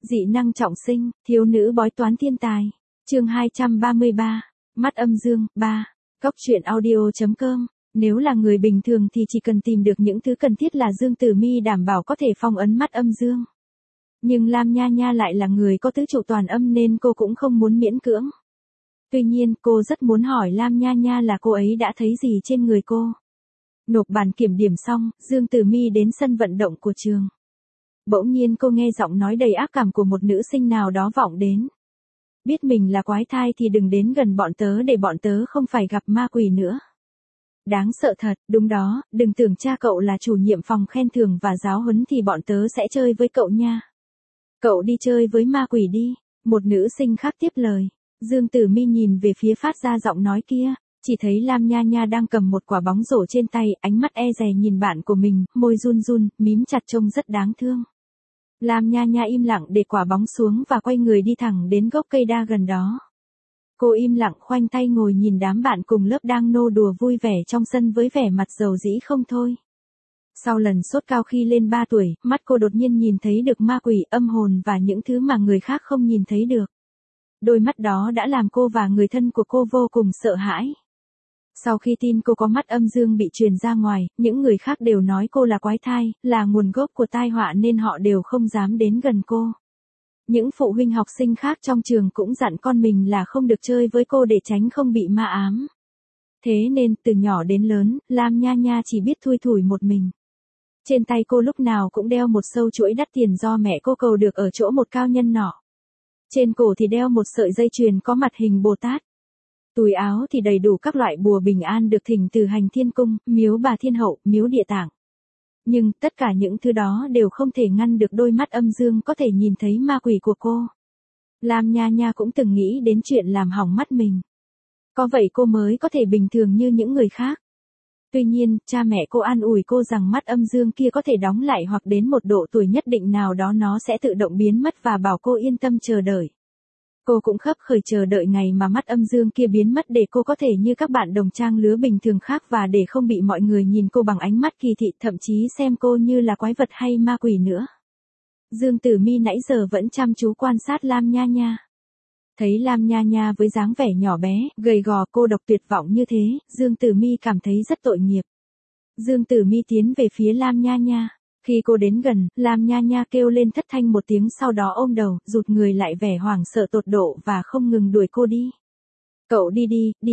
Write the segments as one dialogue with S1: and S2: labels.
S1: Dị năng trọng sinh, thiếu nữ bói toán thiên tài. Chương 233. Mắt âm dương 3. Cóc truyện audio.com. Nếu là người bình thường thì chỉ cần tìm được những thứ cần thiết là Dương Tử Mi đảm bảo có thể phong ấn mắt âm dương. Nhưng Lam Nha Nha lại là người có tứ trụ toàn âm nên cô cũng không muốn miễn cưỡng. Tuy nhiên cô rất muốn hỏi Lam Nha Nha là cô ấy đã thấy gì trên người cô. Nộp bản kiểm điểm xong, Dương Tử Mi đến sân vận động của trường. Bỗng nhiên cô nghe giọng nói đầy ác cảm của một nữ sinh nào đó vọng đến. Biết mình là quái thai thì đừng đến gần bọn tớ để bọn tớ không phải gặp ma quỷ nữa. Đáng sợ thật, đúng đó, đừng tưởng cha cậu là chủ nhiệm phòng khen thưởng và giáo huấn thì bọn tớ sẽ chơi với cậu nha. Cậu đi chơi với ma quỷ đi, một nữ sinh khác tiếp lời. Dương Tử Mi nhìn về phía phát ra giọng nói kia, chỉ thấy Lam Nha Nha đang cầm một quả bóng rổ trên tay, ánh mắt e dè nhìn bạn của mình, môi run run, mím chặt trông rất đáng thương. Lam Nha Nha im lặng để quả bóng xuống và quay người đi thẳng đến gốc cây đa gần đó. Cô im lặng khoanh tay ngồi nhìn đám bạn cùng lớp đang nô đùa vui vẻ trong sân với vẻ mặt dầu dĩ không thôi. Sau lần sốt cao khi lên 3 tuổi, mắt cô đột nhiên nhìn thấy được ma quỷ, âm hồn và những thứ mà người khác không nhìn thấy được. Đôi mắt đó đã làm cô và người thân của cô vô cùng sợ hãi. Sau khi tin cô có mắt âm dương bị truyền ra ngoài, những người khác đều nói cô là quái thai, là nguồn gốc của tai họa nên họ đều không dám đến gần cô. Những phụ huynh học sinh khác trong trường cũng dặn con mình là không được chơi với cô để tránh không bị ma ám. Thế nên từ nhỏ đến lớn, Lam Nha Nha chỉ biết thui thủi một mình. Trên tay cô lúc nào cũng đeo một sâu chuỗi đắt tiền do mẹ cô cầu được ở chỗ một cao nhân nọ. Trên cổ thì đeo một sợi dây chuyền có mặt hình Bồ Tát. Túi áo thì đầy đủ các loại bùa bình an được thỉnh từ Hành Thiên Cung, miếu Bà Thiên Hậu, miếu Địa Tạng. Nhưng tất cả những thứ đó đều không thể ngăn được đôi mắt âm dương có thể nhìn thấy ma quỷ của cô. Lam Nha Nha cũng từng nghĩ đến chuyện làm hỏng mắt mình. Có vậy cô mới có thể bình thường như những người khác. Tuy nhiên, cha mẹ cô an ủi cô rằng mắt âm dương kia có thể đóng lại hoặc đến một độ tuổi nhất định nào đó nó sẽ tự động biến mất và bảo cô yên tâm chờ đợi. Cô cũng khấp khởi chờ đợi ngày mà mắt âm dương kia biến mất để cô có thể như các bạn đồng trang lứa bình thường khác và để không bị mọi người nhìn cô bằng ánh mắt kỳ thị, thậm chí xem cô như là quái vật hay ma quỷ nữa. Dương Tử Mi nãy giờ vẫn chăm chú quan sát Lam Nha Nha. Thấy Lam Nha Nha với dáng vẻ nhỏ bé, gầy gò, cô độc tuyệt vọng như thế, Dương Tử Mi cảm thấy rất tội nghiệp. Dương Tử Mi tiến về phía Lam Nha Nha. Khi cô đến gần, Lam Nha Nha kêu lên thất thanh một tiếng, sau đó ôm đầu, rụt người lại vẻ hoảng sợ tột độ và không ngừng đuổi cô đi. Cậu đi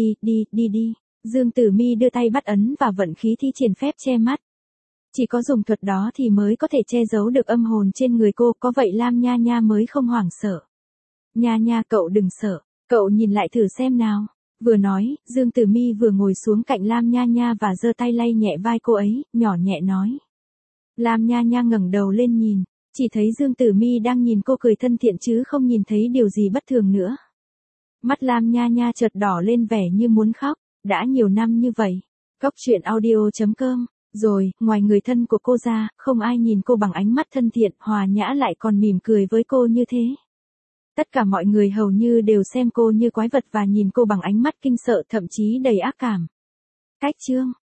S1: đi. Dương Tử Mi đưa tay bắt ấn và vận khí thi triển phép che mắt. Chỉ có dùng thuật đó thì mới có thể che giấu được âm hồn trên người cô, có vậy Lam Nha Nha mới không hoảng sợ. Nha Nha, cậu đừng sợ, cậu nhìn lại thử xem nào. Vừa nói, Dương Tử Mi vừa ngồi xuống cạnh Lam Nha Nha và giơ tay lay nhẹ vai cô ấy, nhỏ nhẹ nói. Lam Nha Nha ngẩng đầu lên nhìn, chỉ thấy Dương Tử Mi đang nhìn cô cười thân thiện chứ không nhìn thấy điều gì bất thường nữa. Mắt Lam Nha Nha chợt đỏ lên vẻ như muốn khóc, đã nhiều năm như vậy. Cóc truyện audio.com. Rồi, ngoài người thân của cô ra, không ai nhìn cô bằng ánh mắt thân thiện, hòa nhã lại còn mỉm cười với cô như thế. Tất cả mọi người hầu như đều xem cô như quái vật và nhìn cô bằng ánh mắt kinh sợ, thậm chí đầy ác cảm. Cách chương